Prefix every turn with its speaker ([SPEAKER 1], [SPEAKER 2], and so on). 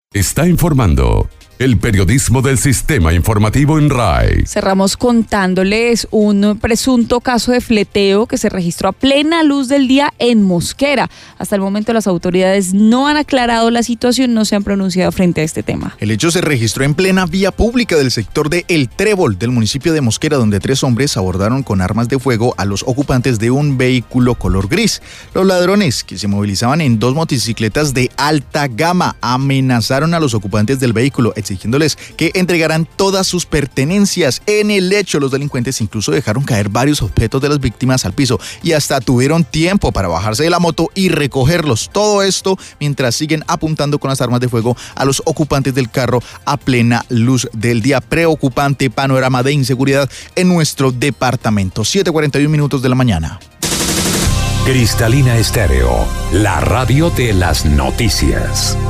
[SPEAKER 1] Está informando el periodismo del sistema informativo en RAI.
[SPEAKER 2] Cerramos contándoles un presunto caso de fleteo que se registró a plena luz del día en Mosquera. Hasta el momento las autoridades no han aclarado la situación, no se han pronunciado frente a este tema.
[SPEAKER 3] El hecho se registró en plena vía pública del sector de El Trébol, del municipio de Mosquera, donde 3 hombres abordaron con armas de fuego a los ocupantes de un vehículo color gris. Los ladrones, que se movilizaban en 2 motocicletas de alta gama, amenazaron a los ocupantes del vehículo, exigiéndoles que entregaran todas sus pertenencias. En el hecho, los delincuentes incluso dejaron caer varios objetos de las víctimas al piso y hasta tuvieron tiempo para bajarse de la moto y recogerlos. Todo esto mientras siguen apuntando con las armas de fuego a los ocupantes del carro a plena luz del día. Preocupante panorama de inseguridad en nuestro departamento. 7:41 de la mañana.
[SPEAKER 4] Cristalina Estéreo, la radio de las noticias.